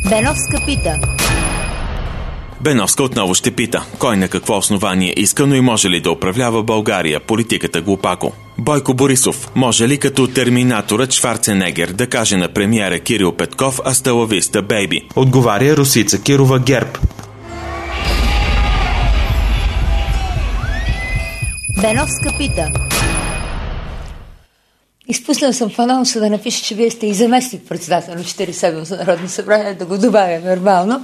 Беновска пита. Беновска отново ще пита, кой на какво основание иска, но и може ли да управлява България, политиката глупако. Бойко Борисов, може ли като терминаторът Шварценегер да каже на премиера Кирил Петков "Hasta la vista, baby"? Отговаря Росица Кирова, ГЕРБ. Беновска пита. Изпуснал съм в анонса да напиша, че вие сте и заместник председател на 47-то Народно събрание, да го добавя нормално.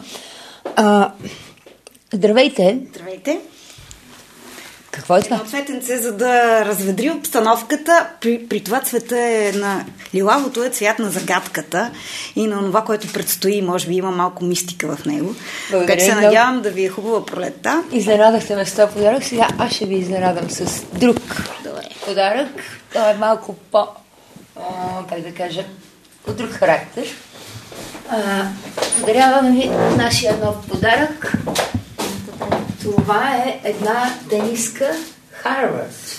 Здравейте. Здравейте. Какво е това? Цветенце, за да разведри обстановката. При това цвета е на лилавото е цвят на загадката и на това, което предстои. Може би има малко мистика в него. Така че се надявам да ви е хубава пролетта. Изненадахте ме с този подарък. Сега аз ще ви изненадам с друг подарък. Той е малко как да кажа, от друг характер. Подаряваме ви нашия нов подарък. Това е една тениска Харвард.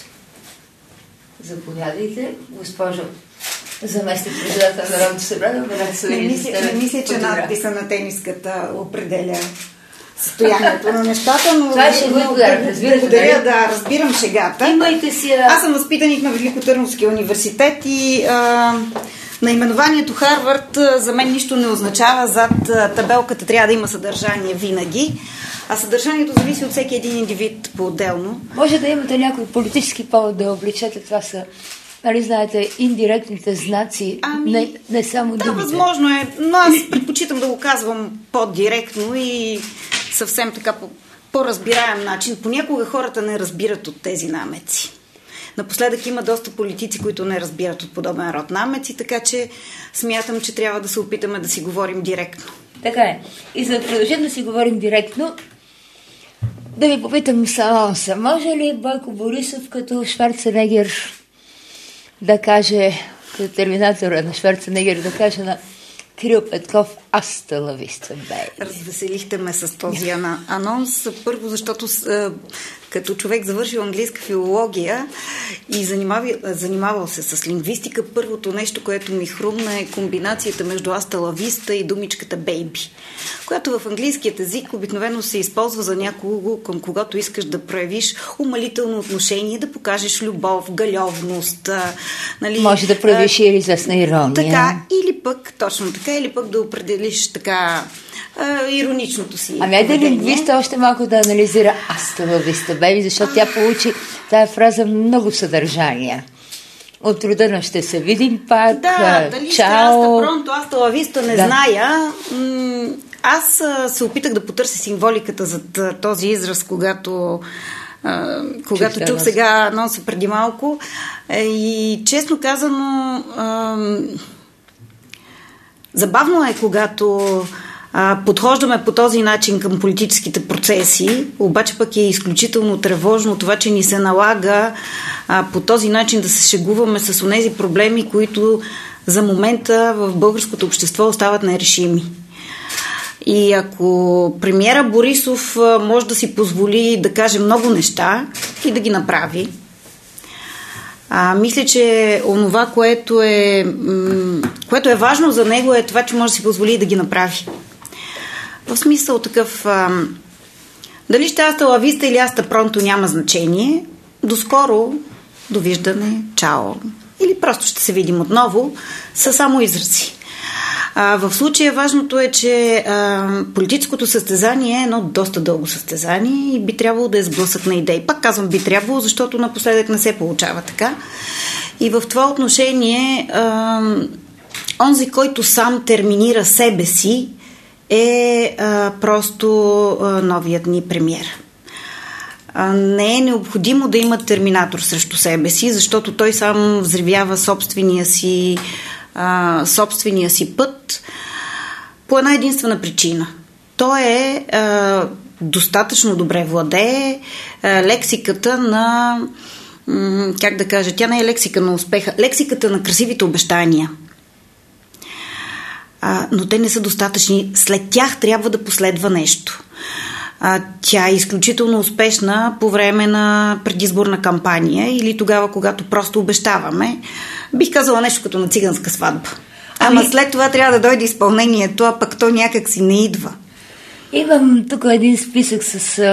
Заповядайте, госпожо заместник председател на Народното събрание. Не мисля, че надписа на тениската определя състоянието на нещата, но това ще бъде подарък, благодаря, да, разбирам шегата. Имайте си... Аз съм възпитаник на Великотърновския университет и наименованието Харвард за мен нищо не означава. Зад табелката трябва да има съдържание винаги, а съдържанието зависи от всеки един индивид по-отделно. Може да имате някой политически повод да обличете. Това са, нали знаете, индиректните знаци, не само думите. Да, възможно е, но аз предпочитам да го казвам по-директно и съвсем така по-разбираем начин. Понякога хората не разбират от тези намеци. Напоследък има доста политици, които не разбират от подобен род намеци, така че смятам, че трябва да се опитаме да си говорим директно. Така е. И за да продължим да си говорим директно, да ви попитам с анонса. Може ли Бойко Борисов като Шварценегер да каже, като терминатора на Шварценегер, да каже на Кирил Петков "Hasta la vista, baby"? Развеселихте ме с този анонс. Първо, защото като човек завършил английска филология и занимавал се с лингвистика, първото нещо, което ми хрумна е комбинацията между "Hasta la vista" и думичката "baby", която в английският език обикновено се използва за някого, към когото искаш да проявиш умалително отношение, да покажеш любов, галевност. Нали, може да проявиш и известна ирония. Така, или пък, точно така, или пък да определиш така ироничното си. Ами айде лингвиста още малко да анализира "Hasta la vista, baby", защото тя получи тая фраза много съдържание. От рода на "ще се видим пак", да, дали чао. "Hasta la vista" не зная. Аз се опитах да потърся символиката за този израз, когато чух сега анонса преди малко. И честно казано, забавно е, когато подхождаме по този начин към политическите процеси, обаче пък е изключително тревожно това, че ни се налага по този начин да се шегуваме с онези проблеми, които за момента в българското общество остават нерешими. И ако премиера Борисов може да си позволи да каже много неща и да ги направи, мисля, че онова, което е важно за него, е това, че може да си позволи да ги направи. В смисъл такъв, дали ще "Hasta la vista" или "Hasta pronto" няма значение. Доскоро, довиждане, чао. Или просто ще се видим отново, са само изрази. В случая важното е, че политическото състезание е едно доста дълго състезание и би трябвало да е сблъсък на идеи. Пак казвам би трябвало, защото напоследък не се получава така. И в това отношение онзи, който сам терминира себе си, е просто новият ни премиер. Не е необходимо да има терминатор срещу себе си, защото той сам взривява собствения си път по една единствена причина. Той е достатъчно добре владее лексиката на, как да кажа, тя не е лексика на успеха, лексиката на красивите обещания. Но те не са достатъчни. След тях трябва да последва нещо. Тя е изключително успешна по време на предизборна кампания или тогава, когато просто обещаваме. Бих казала нещо като на циганска сватба. Ама след това трябва да дойде изпълнението, а пък то някак си не идва. Имам тук един списък с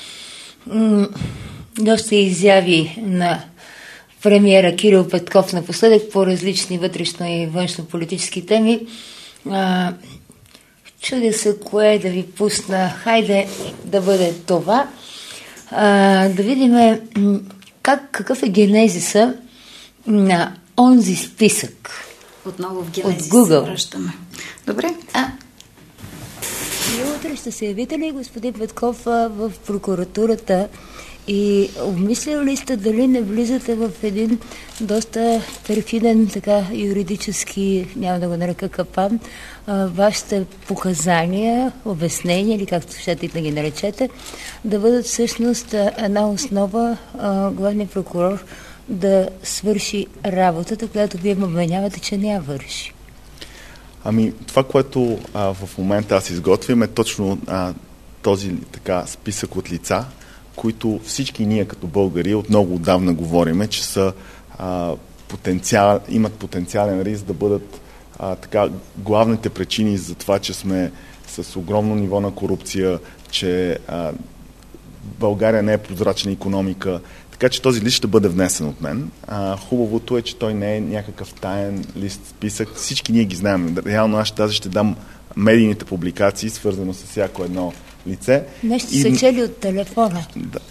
доста изяви на премиера Кирил Петков напоследък по различни вътрешно и външно политически теми. Чудя се кое да ви пусна. Хайде да бъде това. Да видим какъв е генезиса на онзи списък. Отново в генезис от Google. се връщаме. Добре. И утре ще се явите ли, господин Петков, в прокуратурата и обмислили ли сте дали не влизате в един доста перфиден, така юридически, няма да го нарека капан, вашите показания, обяснения или както щете да ги наречете, да бъдат всъщност една основа главният прокурор да свърши работата, която вие ме обвинявате, че не я върши. Ами, това, което в момента аз изготвям е точно този така списък от лица, които всички ние като българи от много отдавна говориме, че са имат потенциален риск да бъдат така главните причини за това, че сме с огромно ниво на корупция, че България не е прозрачна икономика. Така че този лист ще бъде внесен от мен. Хубавото е, че той не е някакъв таен лист списък. Всички ние ги знаем. Реално аз тази ще дам медийните публикации, свързано с всяко едно лице. Нещо се чели от телефона. Да,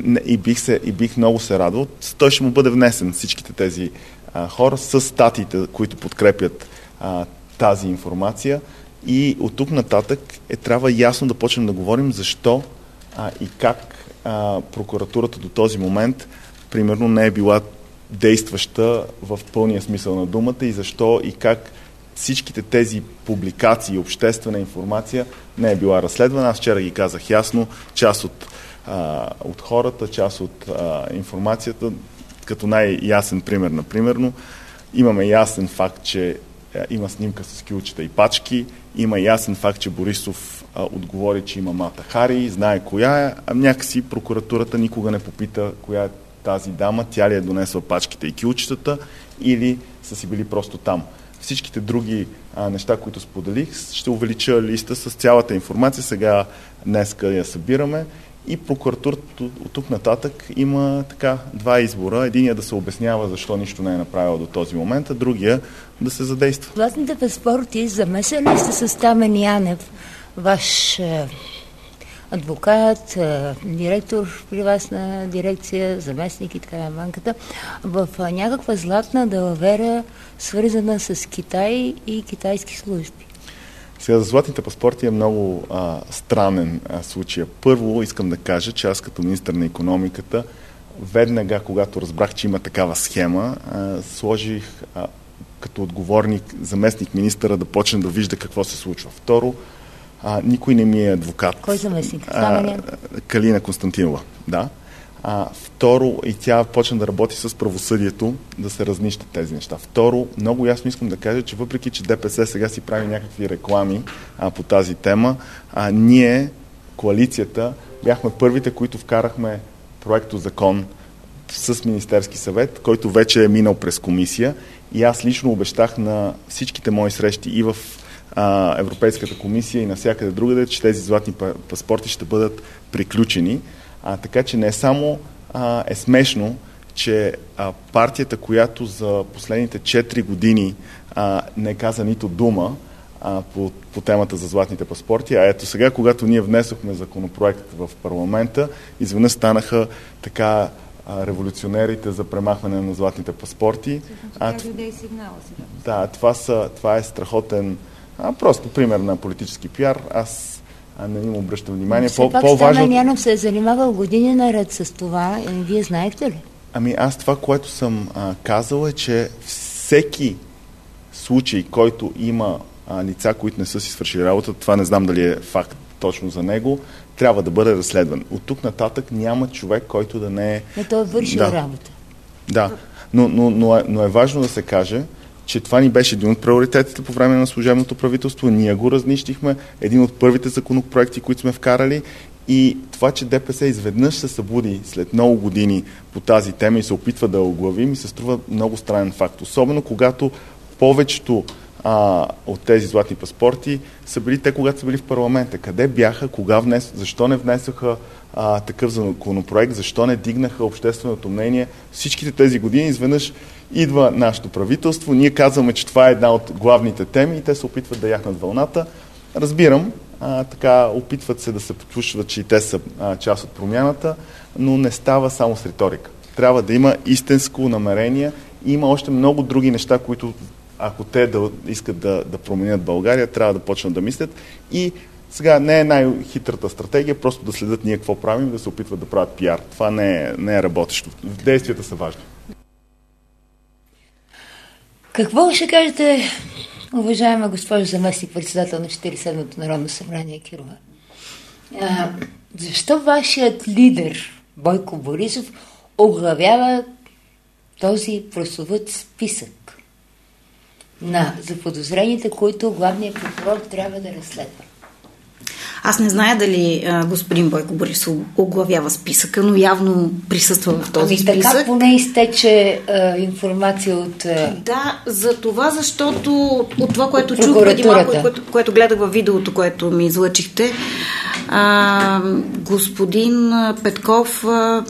и бих много се радвал. Той ще му бъде внесен, всичките тези хора, с статиите, които подкрепят тази информация. И от тук нататък трябва ясно да почнем да говорим защо и как прокуратурата до този момент примерно не е била действаща в пълния смисъл на думата и защо и как всичките тези публикации, обществена информация не е била разследвана. Аз вчера ги казах ясно, част от хората, част от информацията, като най-ясен пример, например, имаме ясен факт, че има снимка с кюлчета и пачки, има ясен факт, че Борисов отговори, че има Мата Хари, знае коя е, а някакси прокуратурата никога не попита коя е тази дама, тя ли е донесла пачките и кюлчетата или са си били просто там. Всичките други неща, които споделих, ще увелича листа с цялата информация. Сега днеска я събираме и прокуратурата от тук нататък има така два избора. Единият да се обяснява защо нищо не е направил до този момент, а другия да се задейства. Златните паспорти замесени ли сте с Стамен Янев, ваш адвокат, директор при вас на дирекция, заместник и така на банката, в някаква златна далавера, свързана с Китай и китайски служби? Сега за златните паспорти е много странен случай. Първо искам да кажа, че аз като министър на икономиката веднага, когато разбрах, че има такава схема, сложих като отговорник заместник министъра да почне да вижда какво се случва. Второ, никой не ми е адвокат. Кой заместник? Калина Константинова, да. Второ, и тя почна да работи с правосъдието, да се разнищат тези неща. Второ, много ясно искам да кажа, че въпреки, че ДПС сега си прави някакви реклами по тази тема, ние, коалицията, бяхме първите, които вкарахме проекто закон с Министерски съвет, който вече е минал през комисия и аз лично обещах на всичките мои срещи и в Европейската комисия и навсякъде другаде, че тези златни паспорти ще бъдат приключени. Така че не само е смешно, че партията, която за последните 4 години не каза нито дума по темата за златните паспорти, а ето сега, когато ние внесохме законопроект в парламента, изведнъж станаха така революционерите за премахване на златните паспорти. Да, това е страхотен просто пример на политически пиар. Аз не им обръщам внимание. Все пак Стамен Янев се е занимавал години наред с това. Вие знаете ли? Ами аз това, което съм казал е, че всеки случай, който има лица, които не са си свършили работа, това не знам дали е факт точно за него, трябва да бъде разследван. От тук нататък няма човек, който да не е... Но той е вършил работа. Да, но е важно да се каже, че това ни беше един от приоритетите по време на служебното правителство. Ние го разнищихме, един от първите законопроекти, които сме вкарали и това, че ДПС изведнъж се събуди след много години по тази тема и се опитва да оглави, ми се струва много странен факт. Особено когато повечето от тези златни паспорти са били те, когато са били в парламента. Къде бяха, защо не внесоха такъв законопроект, защо не дигнаха общественото мнение? Всичките тези години изведнъж идва нашето правителство, ние казваме, че това е една от главните теми и те се опитват да яхнат вълната. Разбирам, така опитват се да се почувстват, че и те са част от промяната, но не става само с риторика. Трябва да има истинско намерение. Има още много други неща, които ако те искат да променят България, трябва да почнат да мислят. И сега не е най-хитрата стратегия, просто да следят ние какво правим, да се опитват да правят пиар. Това не е работещо. Действията са важни. Какво ще кажете, уважаема госпожа заместник-председател на 47-то Народно събрание Кирова? Защо вашият лидер Бойко Борисов оглавява този прословут списък на заподозрените, които главният прокурор трябва да разследва? Аз не зная дали господин Бойко Борисов оглавява списъка, но явно присъства в този списък. Така поне изтече информация от... Да, за това, защото от това, което чух преди малко, което гледах във видеото, което ми излъчихте, господин Петков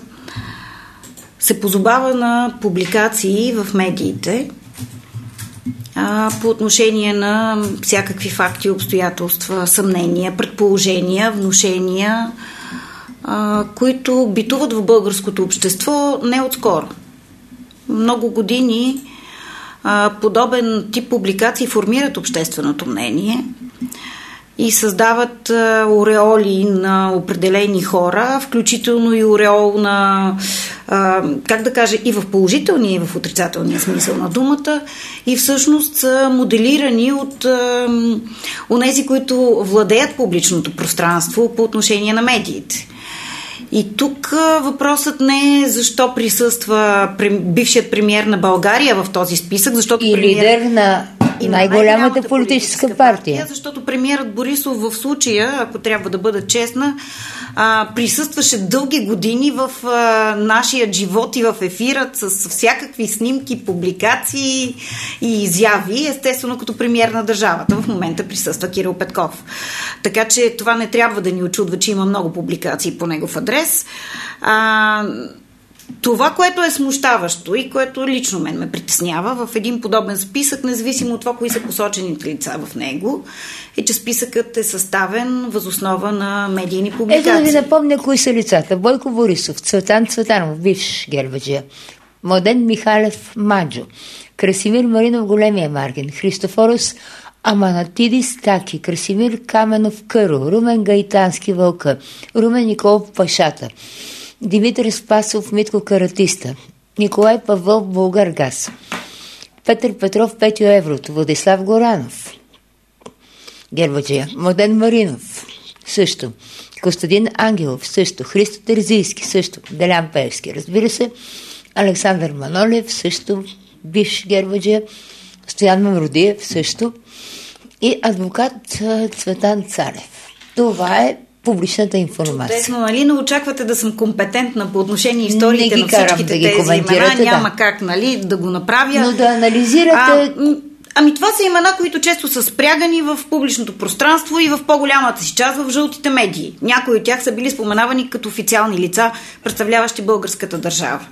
се позовава на публикации в медиите по отношение на всякакви факти, обстоятелства, съмнения, предположения, внушения, които битуват в българското общество не отскоро. Много години подобен тип публикации формират общественото мнение и създават ореоли на определени хора, включително и ореол на, как да кажа, и в положителния, и в отрицателния смисъл на думата, и всъщност са моделирани от онези, които владеят публичното пространство по отношение на медиите. И тук въпросът не е защо присъства бившият премиер на България в този списък, защото и лидер на най-голямата политическа партия. Защото премиерът Борисов в случая, ако трябва да бъда честна, присъстваше дълги години в нашия живот и в ефирът с всякакви снимки, публикации и изяви, естествено като премиер на държавата. В момента присъства Кирил Петков. Така че това не трябва да ни очудва, че има много публикации по негов адрес. Това, което е смущаващо и което лично мен ме притеснява в един подобен списък, независимо от това, кои са посочените лица в него, е, че списъкът е съставен въз основа на медийни публикации. Ето да ви напомня кои са лицата. Бойко Борисов, Цветан Цветанов, бивш гербаджия, Младен Михалев Маджо, Красимир Маринов Големия Маргин, Христофорос Аманатидис Таки, Красимир Каменов Къро, Румен Гайтански Вълка, Румен Николов Пашата, Димитър Спасов Митко Каратиста, Николай Павлов Българгаз, Петър Петров Петю Еврото, Владислав Горанов, гербаджия, Младен Маринов, също, Костадин Ангелов, също, Христо Терзийски, също, Делян Певски, разбира се, Александър Манолев, също, бивш гербаджия, Стоян Мавродиев, също, и адвокат Цветан Царев. Това е публичната информация. Чудесно, нали? Но очаквате да съм компетентна по отношение историите на всичките тези имена. Няма как, нали, да го направя. Но да анализирате... това са имена, които често са спрягани в публичното пространство и в по-голямата си част в жълтите медии. Някои от тях са били споменавани като официални лица, представляващи българската държава.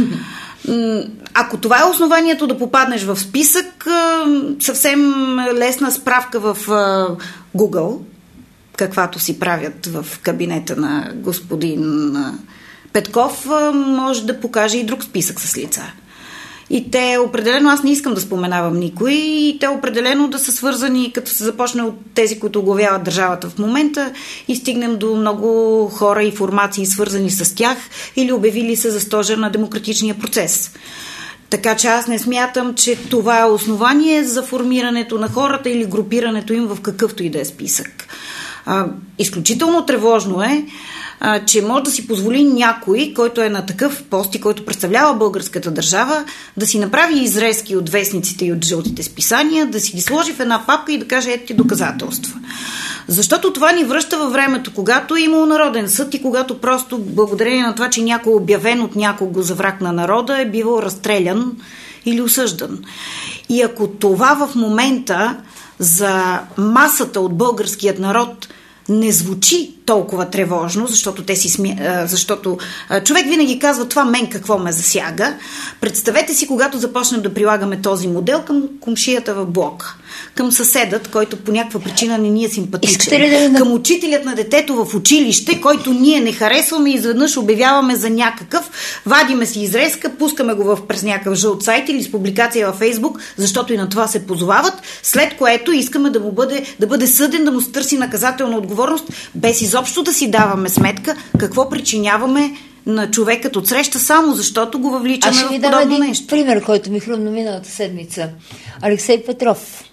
Ако това е основанието да попаднеш в списък, съвсем лесна справка в Google, каквато си правят в кабинета на господин Петков, може да покаже и друг списък с лица. И те определено, аз не искам да споменавам никой, и те определено да са свързани, като се започне от тези, които оглавяват държавата в момента и стигнем до много хора и формации, свързани с тях или обявили се за стожер на демократичния процес. Така че аз не смятам, че това е основание за формирането на хората или групирането им в какъвто и да е списък. Изключително тревожно е, че може да си позволи някой, който е на такъв пост и който представлява българската държава, да си направи изрезки от вестниците и от жълтите списания, да си ги сложи в една папка и да каже ето ти доказателства. Защото това ни връща във времето, когато е имал Народен съд и когато просто благодарение на това, че някой обявен от някого за враг на народа е бивал разстрелян или осъждан. И ако това в момента за масата от българският народ не звучи толкова тревожно, защото човек винаги казва това мен какво ме засяга. Представете си, когато започнем да прилагаме този модел към комшията в блока, към съседът, който по някаква причина не ни е симпатичен, към учителят на детето в училище, който ние не харесваме и изведнъж обявяваме за някакъв, вадиме си изрезка, пускаме го през някакъв жълт сайт или с публикация във Фейсбук, защото и на това се позовават, след което искаме да бъде съден, да му се търси наказателна отговорност, без изобщо да си даваме сметка какво причиняваме на човекът от среща, само защото го въвличаме в подобно нещо. Аз ще ви дам един пример, който ми хрумна миналата седмица. Алексей Петров.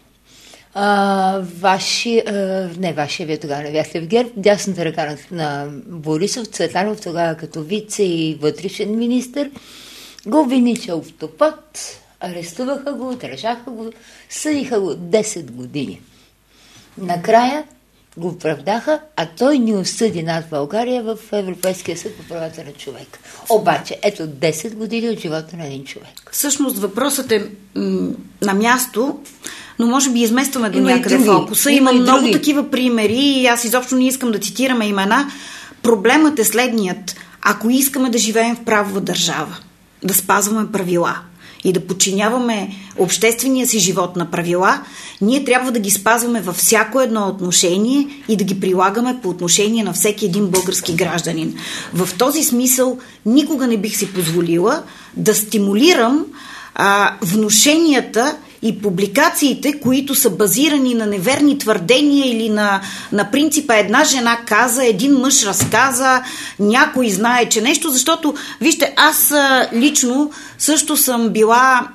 Вашия, вие тогава не бяхте в ГЕРБ, дясната ръка на Борисов, Цветанов, тогава като вице и вътрешен министър, го обвини, че автопът, арестуваха го, държаха го, съдиха го 10 години. Накрая го оправдаха, а той ни осъди над България в Европейския съд по правата на човек. Обаче, ето 10 години от живота на един човек. Всъщност въпросът е на място, но може би изместваме до някъде фокуса. Има много такива примери и аз изобщо не искам да цитираме имена. Проблемът е следният. Ако искаме да живеем в правова държава, да спазваме правила и да подчиняваме обществения си живот на правила, ние трябва да ги спазваме във всяко едно отношение и да ги прилагаме по отношение на всеки един български гражданин. В този смисъл никога не бих си позволила да стимулирам внушенията и публикациите, които са базирани на неверни твърдения или на принципа една жена каза, един мъж разказа, някой знае, че нещо, защото, вижте, аз лично също съм била...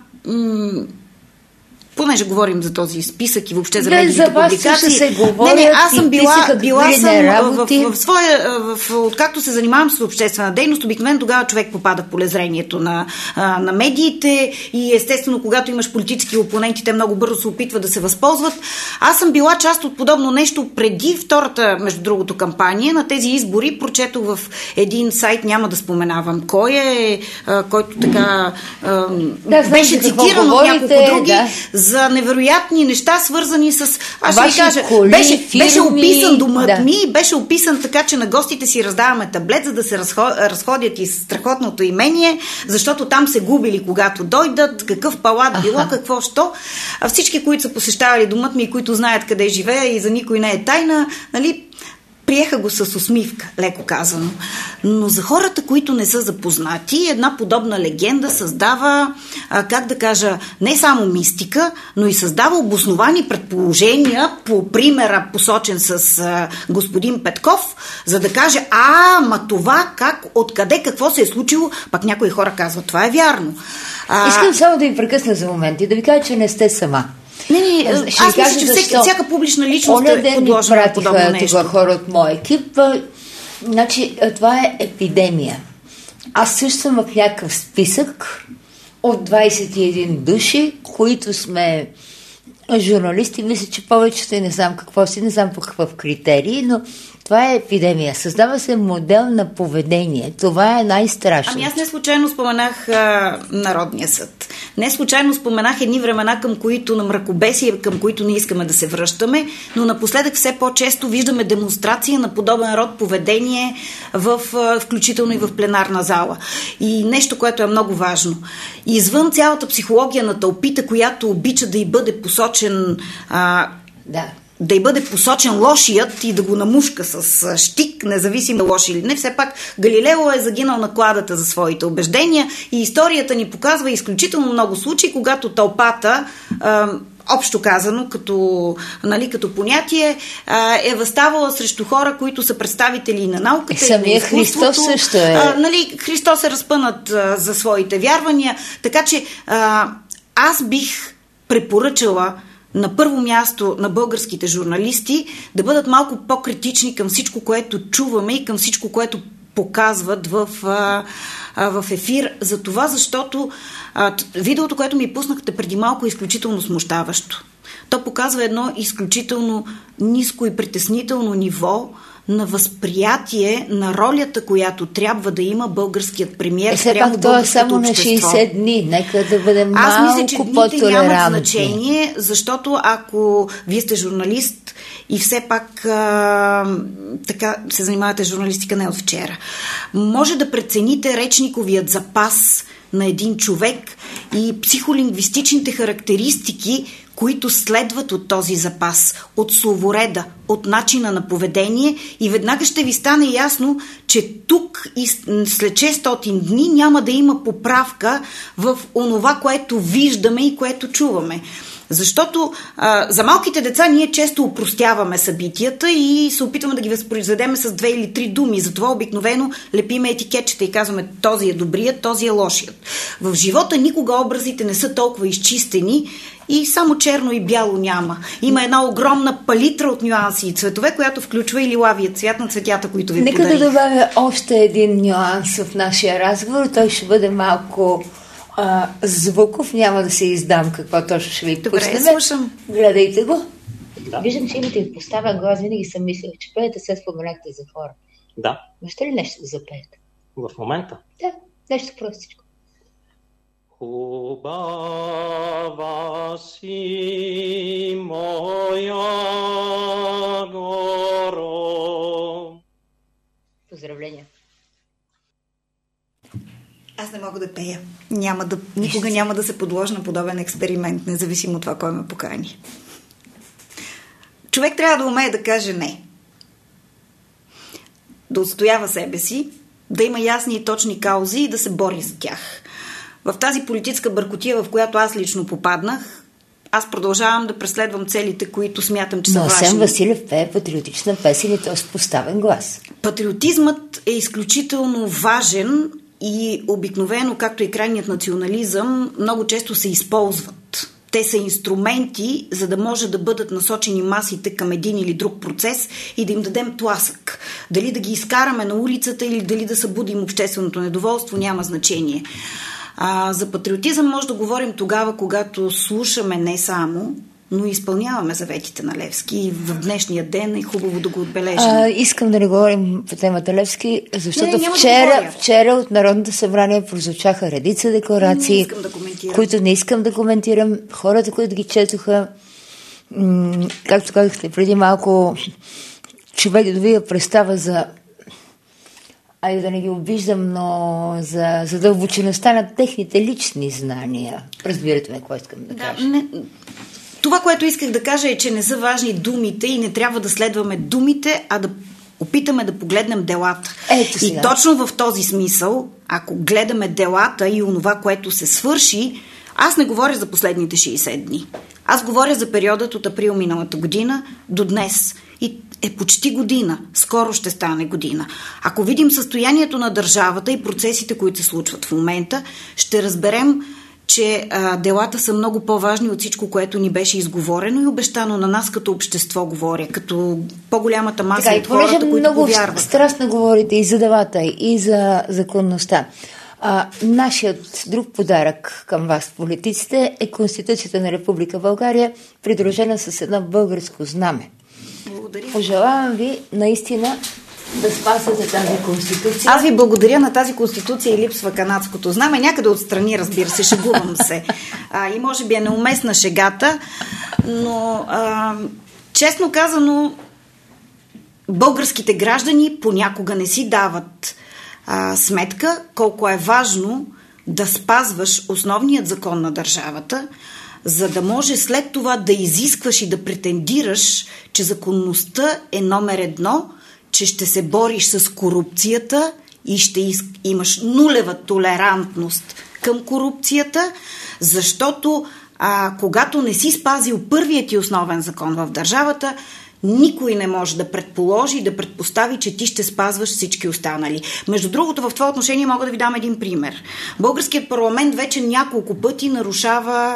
понеже говорим за този списък и въобще за медийните публикации. Аз съм в своя... Откакто се занимавам с обществена дейност, обикновено тогава човек попада в полезрението на медиите и естествено, когато имаш политически опоненти, те много бързо се опитват да се възползват. Аз съм била част от подобно нещо преди втората, между другото, кампания на тези избори. Прочетох в един сайт, няма да споменавам кой е, който така беше цитиран от няколко други, за невероятни неща, свързани с... Аз ще ви кажа, беше описан домът ми, беше описан така, че на гостите си раздаваме таблет, за да се разходят из страхотното имение, защото там се губили, когато дойдат, какъв палат било, какво що. А всички, които са посещавали домът ми и които знаят къде живея и за никой не е тайна, нали, приеха го с усмивка, леко казано. Но за хората, които не са запознати, една подобна легенда създава, как да кажа, не само мистика, но и създава обосновани предположения по примера, посочен с господин Петков, за да каже, ма това как, откъде, какво се е случило, пак някои хора казват, това е вярно. Искам само да ви прекъсна за момент и да ви кажа, че не сте сама. Аз мисля, че всяка публична личност е подложена на подобно нещо. Това хора от моя екип. Значи, това е епидемия. Аз също съм в някакъв списък от 21 души, които сме журналисти. Мисля, че повечето не знам какво си, не знам по какъв критерий, но това е епидемия. Създава се модел на поведение. Това е най-страшно. Аз не случайно споменах Народния съд. Не случайно споменах едни времена, към които на мракобесие, към които не искаме да се връщаме, но напоследък все по-често виждаме демонстрация на подобен род поведение, включително и в пленарна зала. И нещо, което е много важно. Извън цялата психология на тълпите, която обича да й бъде посочен... да й бъде посочен лошият и да го намушка с щик, независимо лош или не. Все пак Галилео е загинал на кладата за своите убеждения и историята ни показва изключително много случаи, когато тълпата, общо казано, като понятие, е възставала срещу хора, които са представители на науката. Самия Христос също е. Христос е разпънат за своите вярвания. Така че аз бих препоръчала на първо място на българските журналисти да бъдат малко по-критични към всичко, което чуваме и към всичко, което показват в ефир. За това, защото видеото, което ми пуснахте преди малко, е изключително смущаващо. То показва едно изключително ниско и притеснително ниво на възприятие на ролята, която трябва да има българският премиер. Все пак това е само на 60 дни. Нека да бъдем малко по-толерантни. Дните нямат значение, защото ако вие сте журналист и все пак така се занимавате с журналистика не от вчера, може да прецените речниковият запас на един човек и психолингвистичните характеристики, които следват от този запас, от словореда, от начина на поведение, и веднага ще ви стане ясно, че тук и след 600 дни няма да има поправка в онова, което виждаме и което чуваме. Защото за малките деца ние често упростяваме събитията и се опитваме да ги възпроизведем с 2 или 3 думи. Затова обикновено лепиме етикетчета и казваме: този е добрият, този е лошият. В живота никога образите не са толкова изчистени и само черно и бяло няма. Има една огромна палитра от нюанси и цветове, която включва и лилавия цвят на цветята, които ви подарих. Нека да добавя още един нюанс в нашия разговор. Той ще бъде малко звуков, няма да се издам какво точно ще ви пуснем. Добре, слушам. Гледайте го. Да. Виждам, че имате поставен глас. Винаги съм мислила, че пеете, се споменахте за хора. Да. Можете ли нещо да запеете? В момента? Да, нещо простичко. Хубава си моя горо. Поздравления. Аз не мога да пея. Никога няма да се подложа на подобен експеримент, независимо от това кой ме покани. Човек трябва да умее да каже не. Да отстоява себе си, да има ясни и точни каузи и да се бори за тях. В тази политическа бъркотия, в която аз лично попаднах, аз продължавам да преследвам целите, които смятам, че са важни. Но Асен Василев пее патриотична песен и т.е. с поставен глас. Патриотизмът е изключително важен и обикновено, както и крайният национализъм, много често се използват. Те са инструменти, за да може да бъдат насочени масите към един или друг процес и да им дадем тласък. Дали да ги изкараме на улицата или дали да събудим общественото недоволство, няма значение. За патриотизъм може да говорим тогава, когато слушаме не само, но и изпълняваме заветите на Левски. И в днешния ден е хубаво да го отбележим. Искам да не говорим по темата Левски, защото вчера от Народното събрание прозвучаха редица декларации, които не искам да коментирам. Хората, които ги четоха, както казахте преди малко, човек добива представа за... Айде да не ги обиждам, но за дълбочиността на техните лични знания. Разбирате ме, какво искам да кажа. Това, което исках да кажа, е, че не са важни думите и не трябва да следваме думите, а да опитаме да погледнем делата. И точно в този смисъл, ако гледаме делата и онова, което се свърши, аз не говоря за последните 60 дни. Аз говоря за периодът от април миналата година до днес. И е почти година. Скоро ще стане година. Ако видим състоянието на държавата и процесите, които се случват в момента, ще разберем, че делата са много по-важни от всичко, което ни беше изговорено и обещано на нас като общество, говоря, като по-голямата маса от хората, които повярват. Много страстно говорите и за делата, и за законността. Нашият друг подарък към вас, политиците, е Конституцията на Република България, придружена с едно българско знаме. Благодаря. Пожелавам ви наистина да спасате тази конституция. Аз ви благодаря. На тази конституция и липсва канадското знаме. Някъде отстрани, разбира се, шегувам се. И може би е неуместна шегата, но честно казано, българските граждани понякога не си дават сметка колко е важно да спазваш основният закон на държавата, за да може след това да изискваш и да претендираш, че законността е номер 1, че ще се бориш с корупцията и ще имаш нулева толерантност към корупцията, защото когато не си спазил първият и основен закон в държавата, никой не може да предположи и да предпостави, че ти ще спазваш всички останали. Между другото, в това отношение мога да ви дам един пример. Българският парламент вече няколко пъти нарушава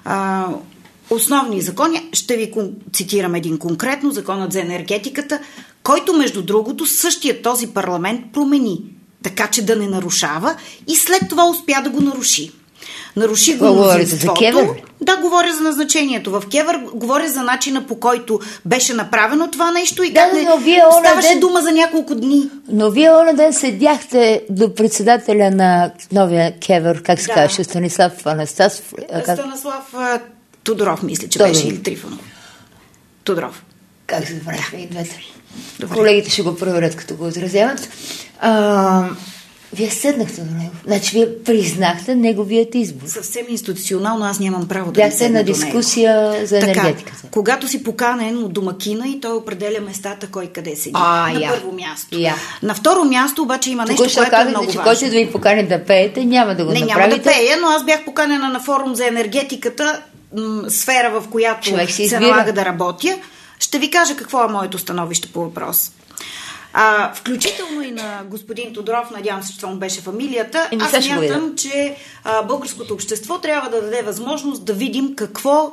основни закони. Ще ви цитирам един конкретно, законът за енергетиката, който, между другото, същия този парламент промени, така че да не нарушава и след това успя да го наруши. наруши го мнозинството. Да, говоря за назначението в КЕВР, говоря за начина, по който беше направено това нещо и как ставаше дума за няколко дни. Но вие оня ден седяхте до председателя на новия КЕВР, как се казваше, Станислав Анастасов. Станислав Тодоров, мисля, че беше, или Трифонов. Тодоров. Как се правихме и двете? Колегите ще го проверят, като го отразяват. Вие седнахте до него. Значи вие признахте неговият избор. Съвсем институционално аз нямам право да бяхте на дискусия за енергетиката. Така, когато си поканен от домакина и той определя местата кой къде седи. На първо място. На второ място обаче има нещо, което е много важно. Който да ви покане да пеете, няма да го направите. Няма да пея, но аз бях поканена на форум за енергетиката, сфера, в която се налага да работя. Ще ви кажа какво е моето становище по въпрос. Включително и на господин Тодоров, надявам се, че това му беше фамилията, аз смятам, че българското общество трябва да даде възможност да видим какво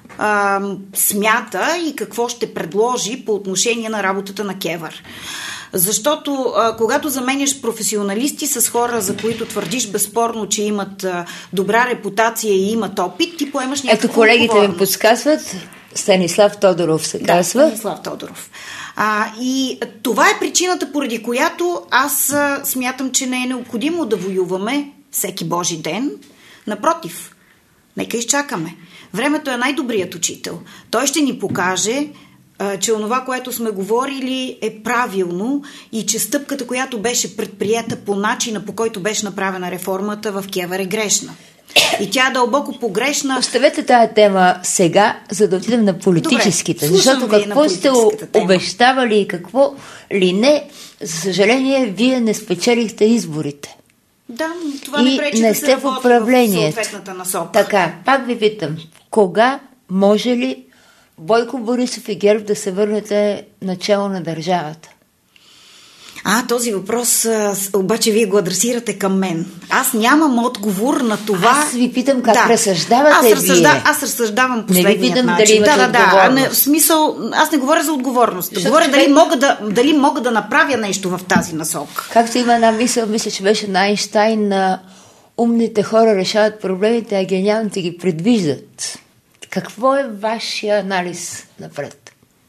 смята и какво ще предложи по отношение на работата на КЕВР. Защото когато заменяш професионалисти с хора, за които твърдиш безспорно, че имат добра репутация и имат опит, ти поемаш някаква отговорност. Ето колегите ми подсказват, Станислав Тодоров се казва. Да, Станислав Тодоров. И това е причината, поради която аз смятам, че не е необходимо да воюваме всеки Божи ден. Напротив, нека изчакаме. Времето е най-добрият учител. Той ще ни покаже, че онова, което сме говорили, е правилно и че стъпката, която беше предприета по начина, по който беше направена реформата в КЕВР, е грешна. И тя е дълбоко погрешна. Оставете тая тема сега, за да отидем на политическите. Добре, защото какво сте обещавали и какво ли не, за съжаление, вие не спечелихте изборите. Да, но това не пречи да се работи в съответната насока. Така, пак ви питам, кога може ли Бойко Борисов и ГЕРБ да се върнете начало на държавата? Този въпрос обаче вие го адресирате към мен. Аз нямам отговор на това. Аз ви питам как разсъждавате вие. Аз разсъждавам последният начин. В смисъл, аз не говоря за отговорност. Говоря дали мога да направя нещо в тази насок. Както има една мисля, че беше на Айнщайн, на умните хора решават проблемите, а гениалните ги предвиждат. Какво е вашия анализ напред?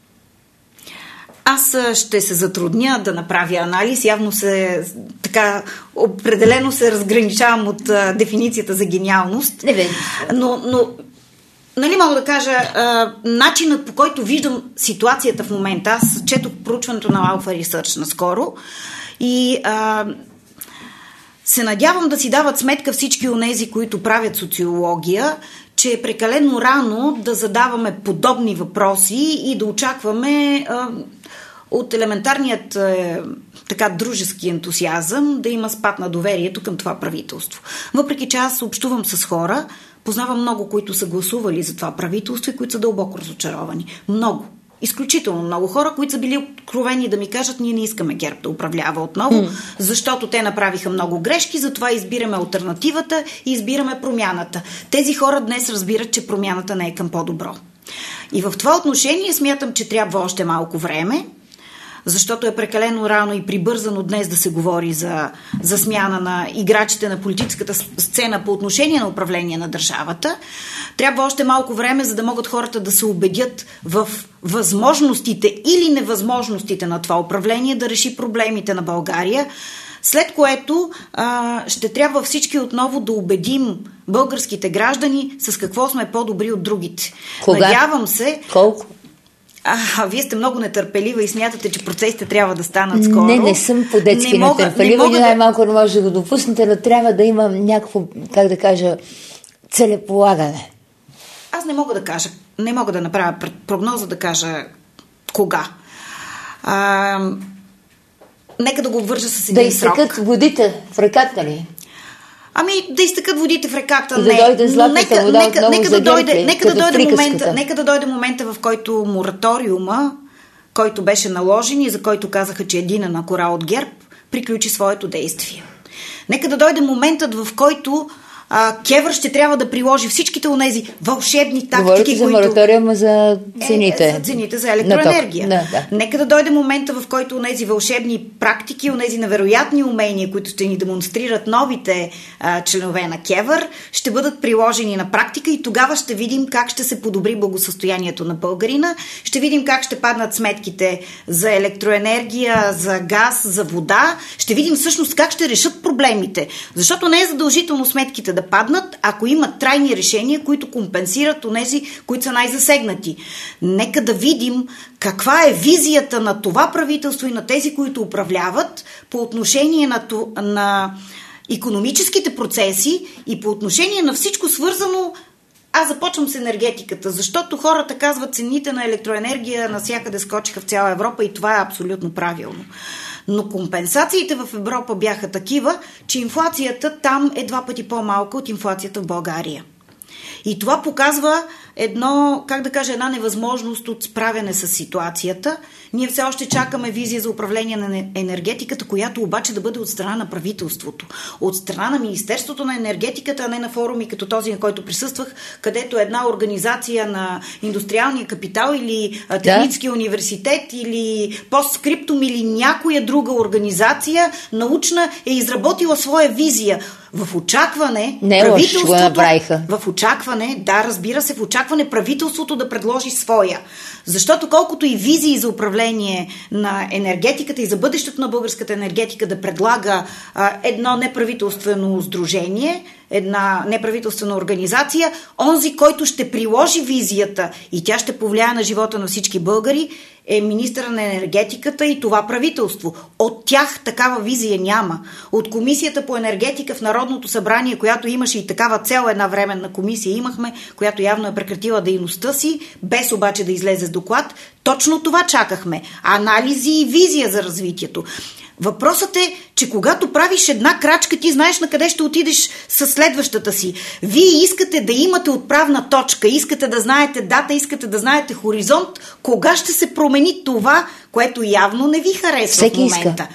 Аз ще се затрудня да направя анализ. Явно определено се разграничавам от дефиницията за гениалност. Но нали мога да кажа, начинът, по който виждам ситуацията в момента. Аз четох проучването на Alpha Research наскоро и се надявам да си дават сметка всички онези, които правят социология, че е прекалено рано да задаваме подобни въпроси и да очакваме от елементарният дружески ентусиазъм да има спад на доверието към това правителство. Въпреки че аз общувам с хора, познавам много, които са гласували за това правителство и които са дълбоко разочаровани. Много. Изключително много хора, които са били откровени да ми кажат, ние не искаме ГЕРБ да управлява отново, защото те направиха много грешки, затова избираме алтернативата и избираме промяната. Тези хора днес разбират, че промяната не е към по-добро. И в това отношение смятам, че трябва още малко време, защото е прекалено рано и прибързано днес да се говори за смяна на играчите на политическата сцена по отношение на управление на държавата. Трябва още малко време, за да могат хората да се убедят в възможностите или невъзможностите на това управление да реши проблемите на България, след което ще трябва всички отново да убедим българските граждани с какво сме по-добри от другите. Надявам се... Колко? Вие сте много нетърпелива и смятате, че процесите трябва да станат скоро. Не съм по-детски нетърпелива. Най-малко не може да го допуснете, но трябва да имам някакво, как да кажа, целеполагане. Аз не мога да направя прогноза да кажа кога. Нека да го обвържа с един срок. Да изтекат водите в реката ли? Да изтекат водите в реката, не. Да дойде златната вода отново за герпли, нека да дойде момента, в който мораториума, който беше наложен и за който казаха, че е единен корал от ГЕРБ, приключи своето действие. Нека да дойде моментът, в който КЕВР ще трябва да приложи всичките онези вълшебни тактики, говорите за мораториума за цените. За цените за електроенергия. Да. Нека да дойде момента, в който онези вълшебни практики, онези невероятни умения, които ще ни демонстрират новите членове на КЕВР, ще бъдат приложени на практика и тогава ще видим как ще се подобри благосъстоянието на българина, ще видим как ще паднат сметките за електроенергия, за газ, за вода, ще видим всъщност как ще решат проблемите. Защото не е задължително сметките да паднат, ако има трайни решения, които компенсират онези, които са най-засегнати. Нека да видим каква е визията на това правителство и на тези, които управляват по отношение на икономическите процеси и по отношение на всичко свързано. Аз започвам с енергетиката, защото хората казват, цените на електроенергия навсякъде скочиха в цяла Европа и това е абсолютно правилно. Но компенсациите в Европа бяха такива, че инфлацията там е 2 пъти по-малка от инфлацията в България. И това показва една невъзможност от справяне с ситуацията. Ние все още чакаме визия за управление на енергетиката, която обаче да бъде от страна на правителството, от страна на Министерството на енергетиката, а не на форуми като този, на който присъствах, където една организация на индустриалния капитал или техническия университет или постскриптум или някоя друга организация научна е изработила своя визия. В очакване правителството да предложи своя. Защото колкото и визии за управление на енергетиката и за бъдещето на българската енергетика да предлага едно неправителствено сдружение, една неправителствена организация, онзи, който ще приложи визията и тя ще повлияе на живота на всички българи, е министъра на енергетиката и това правителство. От тях такава визия няма. От Комисията по енергетика в Народното събрание, която имаше и такава цел, една временна комисия имахме, която явно е прекратила дейността си, без обаче да излезе с доклад, точно това чакахме. Анализи и визия за развитието. Въпросът е, че когато правиш една крачка, ти знаеш на къде ще отидеш със следващата си. Вие искате да имате отправна точка, искате да знаете дата, искате да знаете хоризонт, кога ще се промени това, което явно не ви харесва в момента.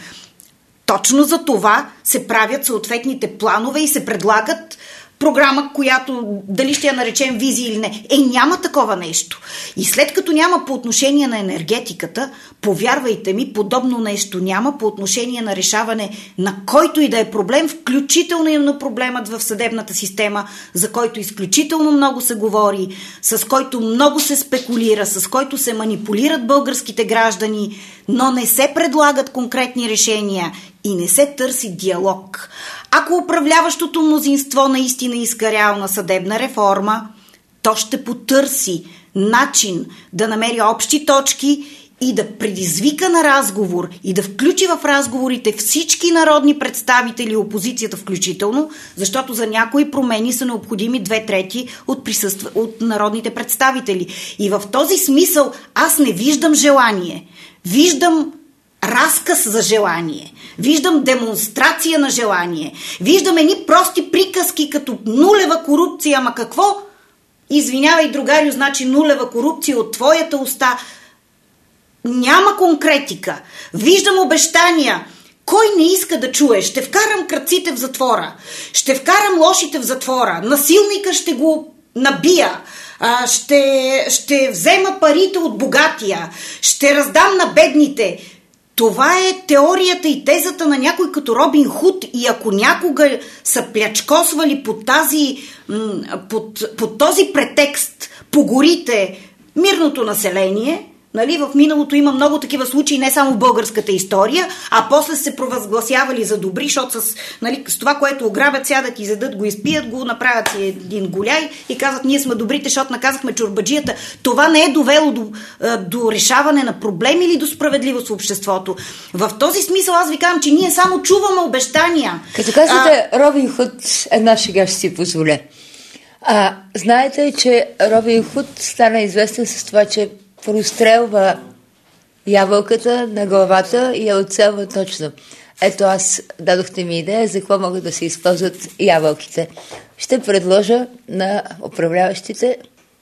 Точно за това се правят съответните планове и се предлагат програма, която дали ще я наречем визия или не. Няма такова нещо. И след като няма по отношение на енергетиката, повярвайте ми, подобно нещо няма по отношение на решаване на който и да е проблем, включително и на проблемът в съдебната система, за който изключително много се говори, с който много се спекулира, с който се манипулират българските граждани, но не се предлагат конкретни решения и не се търси диалог. Ако управляващото мнозинство наистина иска реална съдебна реформа, то ще потърси начин да намери общи точки и да предизвика на разговор и да включи в разговорите всички народни представители, опозицията включително, защото за някои промени са необходими 2/3 от народните представители. И в този смисъл аз не виждам желание. Виждам разказ за желание. Виждам демонстрация на желание. Виждам едни прости приказки като нулева корупция. Ама какво? Извинявай, другарю, значи нулева корупция от твоята уста. Няма конкретика. Виждам обещания. Кой не иска да чуе? Ще вкарам крадците в затвора. Ще вкарам лошите в затвора. Насилника ще го набия. Ще взема парите от богатия. Ще раздам на бедните. Това е теорията и тезата на някой като Робин Худ и ако някога са плячкосвали под този претекст по горите мирното население, нали, в миналото има много такива случаи, не само в българската история, а после се провъзгласявали за добри, защото с това, което ограбят, сядат, изядат, го изпият, го направят си един голяй и казват, ние сме добрите, защото наказахме чорбаджията. Това не е довело до решаване на проблеми или до справедливост в обществото. В този смисъл аз ви казвам, че ние само чуваме обещания. Като казвате Робин Худ, една шега ще си позволя. Знаете, че Робин Худ стана известен с това, че прострелва ябълката на главата и я оцелва точно. Ето аз дадохте ми идея за какво могат да се използват ябълките. Ще предложа на управляващите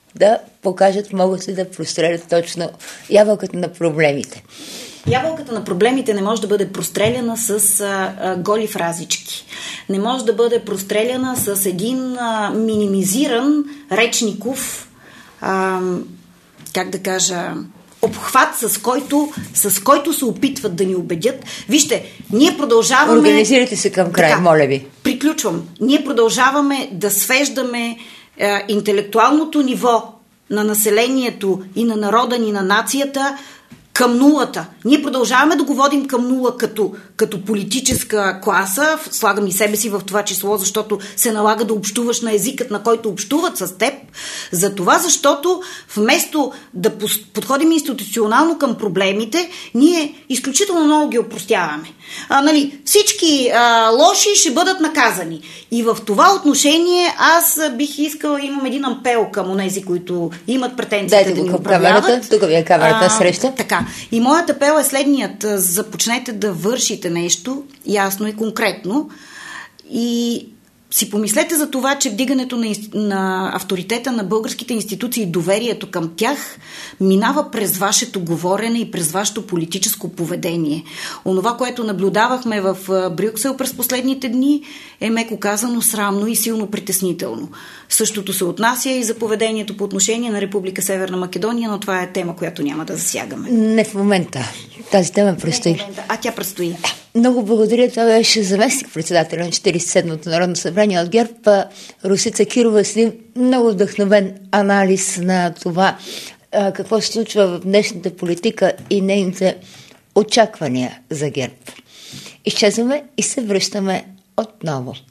да покажат, могат ли да прострелят точно ябълката на проблемите. Ябълката на проблемите не може да бъде простреляна с голи фразички. Не може да бъде простреляна с един минимизиран речников, как да кажа, обхват, с който се опитват да ни убедят. Вижте, ние продължаваме... Организирайте се към край, така, моля ви. Приключвам. Ние продължаваме да свеждаме интелектуалното ниво на населението и на народа ни, на нацията, към нулата. Ние продължаваме да го водим към нула като политическа класа. Слагам и себе си в това число, защото се налага да общуваш на езикът, на който общуват с теб. За това, защото вместо да подходим институционално към проблемите, ние изключително много ги опростяваме. Всички лоши ще бъдат наказани. И в това отношение аз бих искала, имам един апел към онези, които имат претенциите да ни управляват. Тук ви е камерата среща. Така. И моят апел е следният. Започнете да вършите нещо ясно и конкретно и си помислете за това, че вдигането на авторитета на българските институции и доверието към тях минава през вашето говорене и през вашето политическо поведение. Онова, което наблюдавахме в Брюксел през последните дни, е меко казано срамно и силно притеснително. Същото се отнася и за поведението по отношение на Република Северна Македония, но това е тема, която няма да засягаме. Не в момента. Тази тема предстои. Тя предстои. Много благодаря. Това беше заместник-председателя на 47-то Народно събрание от ГЕРБ, Росица Кирова, с един много вдъхновен анализ на това какво се случва в днешната политика и нейните очаквания за ГЕРБ. Изчезваме и се връщаме отново.